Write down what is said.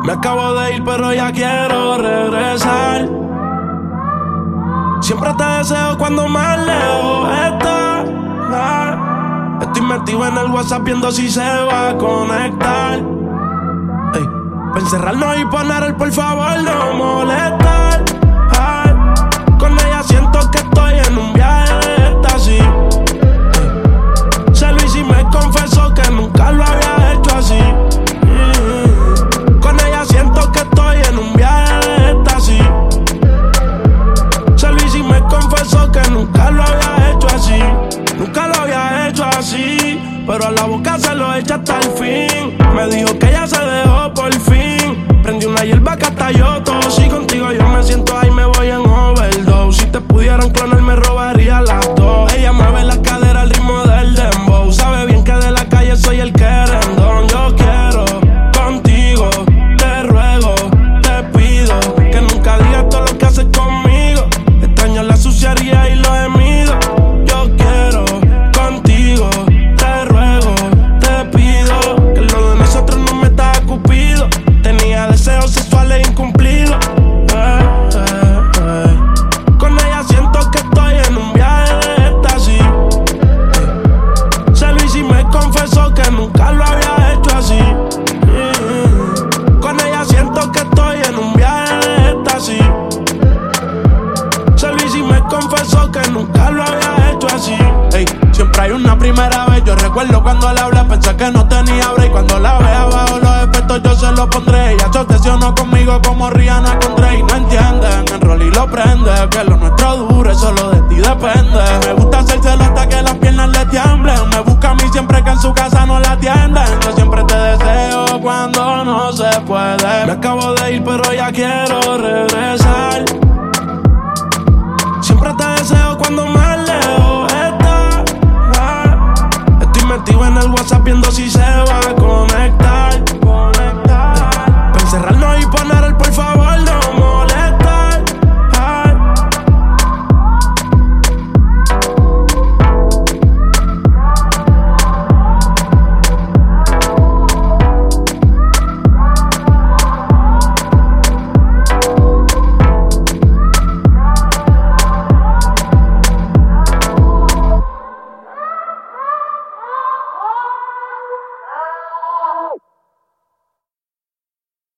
Me acabo de ir, pero ya quiero regresar. Siempre te deseo cuando más lejos estás. Estoy metido en el WhatsApp viendo si se va a conectar. Ey, para encerrarnos y poner el por favor no molestar. Ay, con ella siento que estoy en un viaje de éxtasis. Se lo hice y me confesó que nunca lo había hecho así. Con ella siento que estoy en un viaje de éxtasis. Se lo hice y me confesó que nunca lo había hecho así. Nunca lo había hecho así, pero a la boca se lo echa hasta el fin. Me dijo que ella se dejó por fin. Prendí una hierba que hasta yo tosí. Contigo yo me siento ahí, me voy en overdose. Si te pudieran clonar me robaría las dos. Ella mueve la cadera al ritmo del dembow. Sabe bien que de la calle soy el querendón. Yo quiero contigo, te ruego, te pido que nunca digas todo lo que haces conmigo. Extraño la suciedad y los gemidos. Yo quiero contigo, te ruego, te pido que lo de nosotros no me está cupido. Tenía deseos sexuales incumplidos. Con ella siento que estoy en un viaje de éxtasis. Se lo hice y me confesó que nunca lo había hecho así. Con ella siento que estoy en un viaje de éxtasis. Se lo hice y me confesó que nunca lo había hecho así. Ey, siempre hay una primera vez. Yo recuerdo cuando le hablé, pensé que no tenía break. Cuando la vea bajo los efectos yo se lo pondré. Ella se obsesionó conmigo como Rihanna con Drake. No entienden, el rol y lo prende. Que lo nuestro dure, solo de ti depende. Me gusta hacérselo hasta que las piernas le tiemblen. Me busca a mí siempre que en su casa no la atienden. Yo siempre te deseo cuando no se puede. Me acabo de ir pero ya quiero regresar.